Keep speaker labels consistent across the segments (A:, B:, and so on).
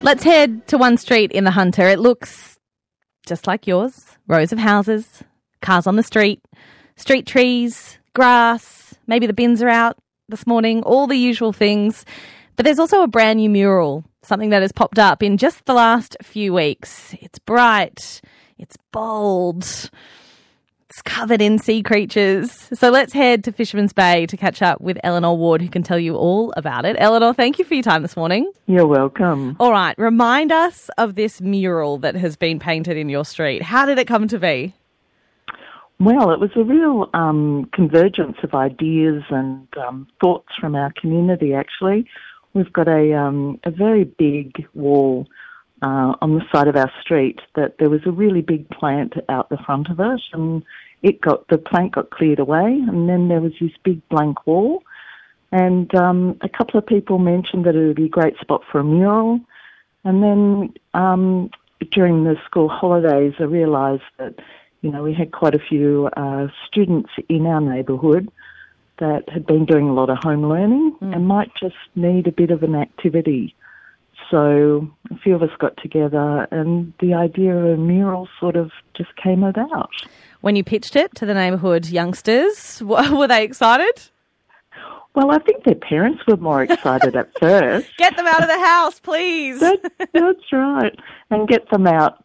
A: Let's head to one street in the Hunter. It looks just like yours. Rows of houses, cars on the street trees, grass, maybe the bins are out this morning, all the usual things. But there's also a brand new mural, something that has popped up in just the last few weeks. It's bright, it's bold, it's covered in sea creatures. So let's head to Fisherman's Bay to catch up with Eleanor Ward, who can tell you all about it. Eleanor, thank you for your time this morning.
B: You're welcome.
A: All right, remind us of this mural that has been painted in your street. How did it come to be?
B: Well, it was a real convergence of ideas and thoughts from our community, actually. We've got a very big wall on the side of our street that there was a really big plant out the front of it, and the plant got cleared away, and then there was this big blank wall. And a couple of people mentioned that it would be a great spot for a mural. And then during the school holidays, I realised that, we had quite a few students in our neighbourhood that had been doing a lot of home learning and might just need a bit of an activity. So a few of us got together and the idea of a mural sort of just came about.
A: When you pitched it to the neighbourhood youngsters, were they excited?
B: Well, I think their parents were more excited at first.
A: Get them out of the house, please.
B: That's right. And get them out,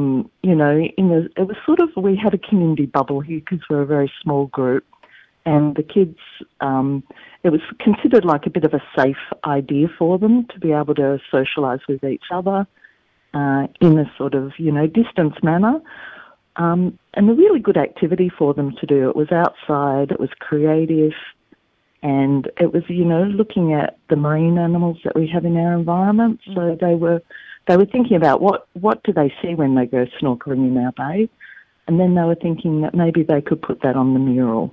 B: it was sort of, we had a community bubble here because we're a very small group. And the kids, it was considered like a bit of a safe idea for them to be able to socialise with each other in a sort of, distance manner. And a really good activity for them to do. It was outside, it was creative, and it was, looking at the marine animals that we have in our environment. So they were thinking about what do they see when they go snorkeling in our bay, and then they were thinking that maybe they could put that on the mural.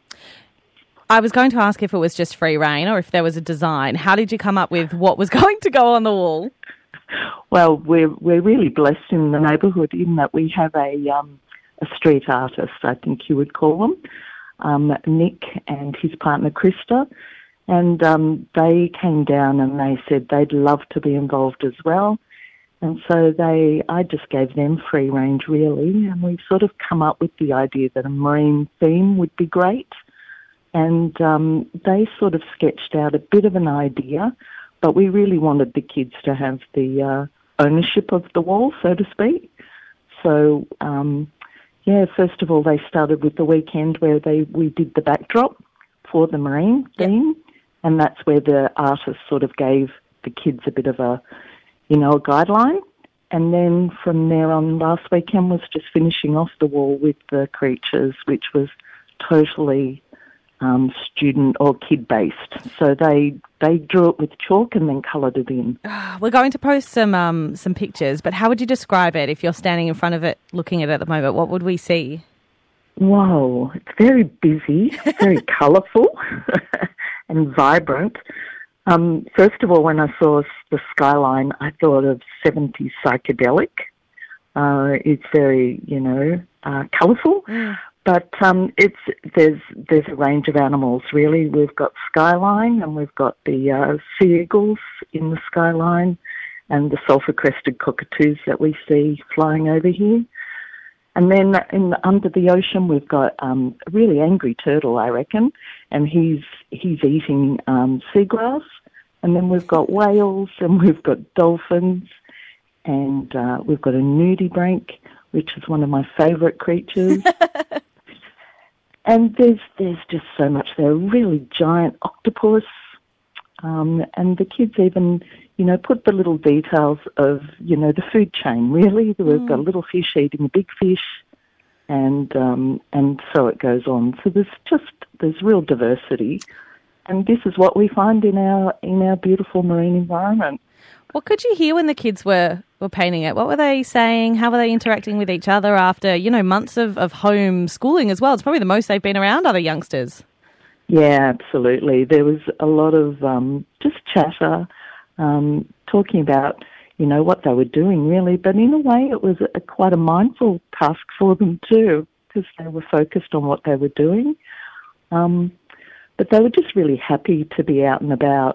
A: I was going to ask if it was just free rein or if there was a design. How did you come up with what was going to go on the wall?
B: Well, we're really blessed in the neighbourhood in that we have a street artist, I think you would call them, Nick and his partner Krista, and they came down and they said they'd love to be involved as well. And so I just gave them free range really, and we've sort of come up with the idea that a marine theme would be great. And they sort of sketched out a bit of an idea, but we really wanted the kids to have the ownership of the wall, so to speak. So, first of all, they started with the weekend where we did the backdrop for the marine theme, and that's where the artist sort of gave the kids a bit of a guideline. And then from there on, last weekend was just finishing off the wall with the creatures, which was totally student or kid-based. So they drew it with chalk and then coloured it in.
A: We're going to post some pictures, but how would you describe it if you're standing in front of it looking at it at the moment? What would we see?
B: Wow, it's very busy, very colourful and vibrant. First of all, when I saw the skyline, I thought of 70s psychedelic. It's very, colourful. But there's a range of animals, really. We've got skyline, and we've got the sea eagles in the skyline, and the sulphur-crested cockatoos that we see flying over here. And then under the ocean, we've got a really angry turtle, I reckon, and he's eating seagrass. And then we've got whales, and we've got dolphins, and we've got a nudibranch, which is one of my favourite creatures. And there's just so much there. A really giant octopus, and the kids even, put the little details of, the food chain. Really, we've got a little fish eating a big fish, and so it goes on. So there's real diversity, and this is what we find in our beautiful marine environment.
A: What could you hear when the kids were painting it? What were they saying? How were they interacting with each other after, months of home schooling as well? It's probably the most they've been around other youngsters.
B: Yeah, absolutely. There was a lot of just chatter, talking about, what they were doing really. But in a way, it was quite a mindful task for them too, because they were focused on what they were doing. But they were just really happy to be out and about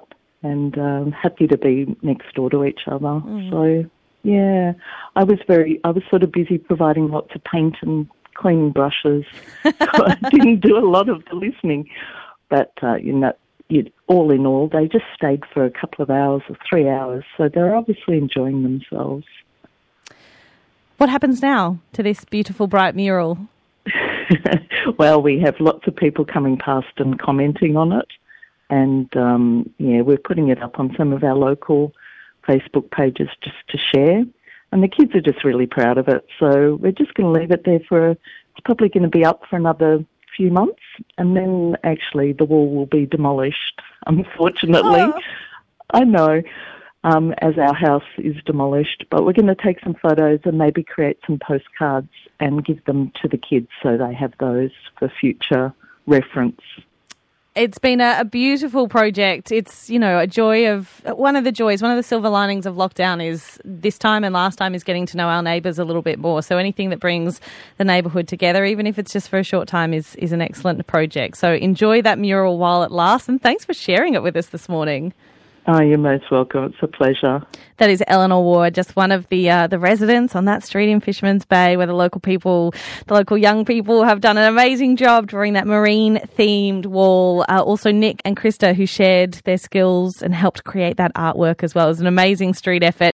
B: and happy to be next door to each other. So, yeah, I was sort of busy providing lots of paint and cleaning brushes. So I didn't do a lot of the listening. But, all in all, they just stayed for a couple of hours or 3 hours, so they're obviously enjoying themselves.
A: What happens now to this beautiful, bright mural?
B: Well, we have lots of people coming past and commenting on it, and, we're putting it up on some of our local Facebook pages just to share, and the kids are just really proud of it, so we're just going to leave it there it's probably going to be up for another few months, and then actually the wall will be demolished, unfortunately. Oh. I know, as our house is demolished, but we're going to take some photos and maybe create some postcards and give them to the kids so they have those for future reference.
A: It's been a beautiful project. It's, a joy of one of the silver linings of lockdown is this time and last time is getting to know our neighbours a little bit more. So anything that brings the neighbourhood together, even if it's just for a short time, is an excellent project. So enjoy that mural while it lasts, and thanks for sharing it with us this morning.
B: Oh, you're most welcome. It's a pleasure.
A: That is Eleanor Ward, just one of the residents on that street in Fisherman's Bay, where the local young people have done an amazing job drawing that marine-themed wall. Also Nick and Krista, who shared their skills and helped create that artwork as well. It was an amazing street effort.